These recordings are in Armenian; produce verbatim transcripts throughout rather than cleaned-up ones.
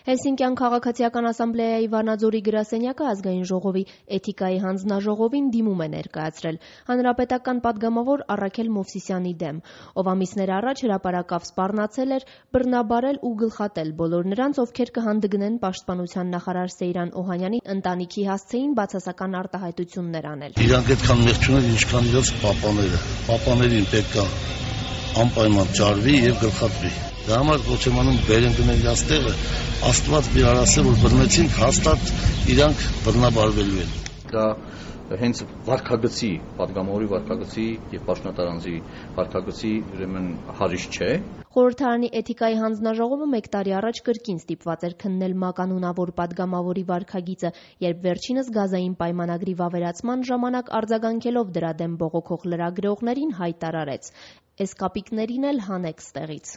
Հելսինկյան քաղաքացիական ասամբլեայի Վանաձորի գրասենյակը ազգային ժողովի էթիկայի հանձնաժողովին դիմում է ներկայացրել հանրապետական պատգամավոր Առաքել Մովսիսյանի դեմ, ով ամիսներ առաջ հրապարակավ սպառնացել էր բռնաբարել ու գլխատել բոլոր նրանց, ովքեր կհանդգնեն պաշտպանության նախարար Սեյրան Օհանյանի ընտանիքի հասցեին բացասական արտահայտություններ անել։ Իրանք այդքան մեղք չունեն, ինչքան իրենց պապաները։ Պապաներին պետք է անպայման ջարվի եւ գլխատվի։ Դա համար ոչ եմ անում բերեն գնել իրաց տեղը, Աստված մի արասել, որ բռնեցին, հաստատ իրանք բռնաբարվելու են։ Դա հենց վարքագծի, պատգամավորի վարքագծի եւ պաշտոնատարանձի վարքագծի ուրեմն հարիշ չէ։ Խորհրդարանի էթիկայի հանձնաժողովը մեկ տարի առաջ կրկին ստիպված էր քննել մականունավոր պատգամավորի վարքագիծը, երբ վերջինս գազային պայմանագրի վավերացման ժամանակ արձագանքելով դրա դեմ բողոքող լրագրողներին հայտարարեց. «Էս կապիկներին էլ հանեք ստեղից»։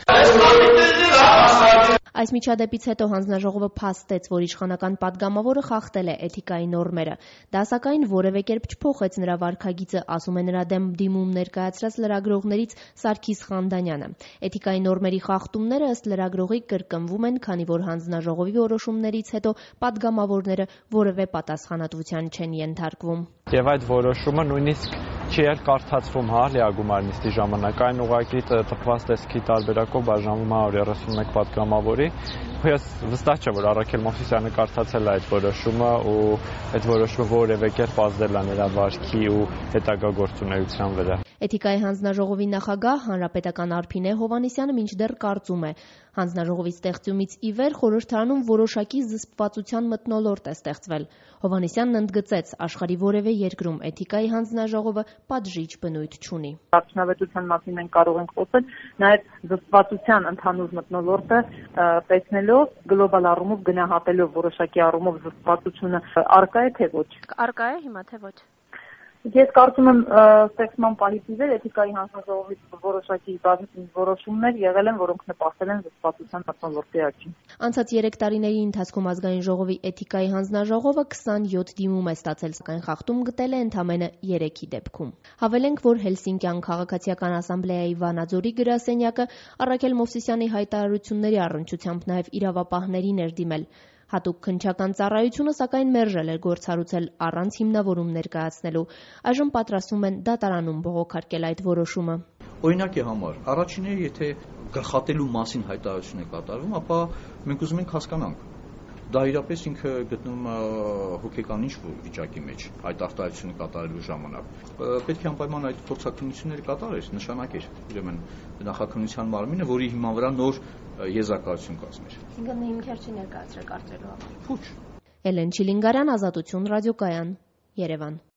Այս միջադեպից հետո հանձնաժողովը փաստեց, որ իշխանական պատգամավորը խախտել է էթիկայի նորմերը։ Դա սակայն որևէ կերպ չփոխեց նրա վարքագիծը, ասում է նրա դեմ դիմում ներկայացրած լրագրողներից Սարգիս Խանդանյանը։ Էթիկայի նորմերի խախտումները ըստ լրագրողի կրկնվում են, քանի որ հանձնաժողովի որոշումներից հետո պատգամավորները որևէ պատասխանատվության չեն ենթարկվում։ Եվ այդ որոշումը նույնիսկ չի էլ կարդացվում, հա, լիագումար նիստի ժամանակ, այն ուղղակի տպված տեսքի տարբերակով բաժանվում է երեսունմեկ պատգամավորի։ Ես վստահ չեմ, որ Առաքել Մովսիսյանը կարդացել է այդ որոշումը ու այդ որոշումը որևէ կերպ ազդել է նրա վարքի ու հետագա գործունեության վրա։ Էթիկայի հանձնաժողովի նախագահ հանրապետական Արփինե Հովհաննիսյանը մինչդեռ կարծում է, հանձնաժողովի ստեղծումից ի վեր խորհրդարանում որոշակի զսպվածության մթնոլորտ է ստեղծվել։ Հովհաննիսյանն ընդգծեց, աշխարհի որևէ երկրում էթիկայի հանձնաժողովը պատժիչ բնույթ չունի։ Արդյունավետության մասին մենք կարող ենք խոսել, նաև զսպվածության ընդհանուր մթնոլորտը տեսնելով, գլոբալ առումով գնահատելով որոշակի առումով զսպվածությունը առկա է թե ոչ։ Առկա է հիմա թե ոչ։ Ես կարծում եմ ստեղծման պահից ի վեր էթիկայի հանձնաժողովի որոշակի որոշումներ եղել են, որոնք նպաստել են զսպվածության մթնոլորտի աճին։ Անցած երեք տարիների ընթացքում ազգային ժողովի էթիկայի հանձնաժողովը քսանյոթ դիմում է ստացել, սակայն խախտում գտել է ընդամենը երեքի դեպքում։ Հավելենք, որ Հելսինկյան քաղաքացիական ասամբլեայի Վանաձորի գրասենյակը Առաքել Մովսիսյանի հայտարարությունների առնչությամբ նաև իրավապահներին էր դիմել։ Հատուկ քննչական ծառայությունը սակայն մերժել էր գործառույթել առանց հիմնավորում ներկայացնելու։ Այժմ պատրաստվում են դատարանում բողոքարկել այդ որոշումը։ Օրինակի համար, առաջինները եթե գլխատելու մասին հայտարարություն է կատարվում, ապա մենք ուզում ենք հասկանանք։ Դա իրապես ինքը գտնում հոգեկան ինչ-որ վիճակի մեջ այդ արտահայտությունը կատարելու ժամանակ։ Պետք է անպայման այդ փորձակնությունները կատարեր, նշանակեր ուրեմն նախաքննության մարմինը, որի հիման վրա նոր եզրակացություն կազմեր։ Ինքն հիմքեր չի ներկայացրել կարծելու համար։ Փուչ։ Էլեն Չիլինգարյան, Ազատություն ռադիոկայան, Երևան։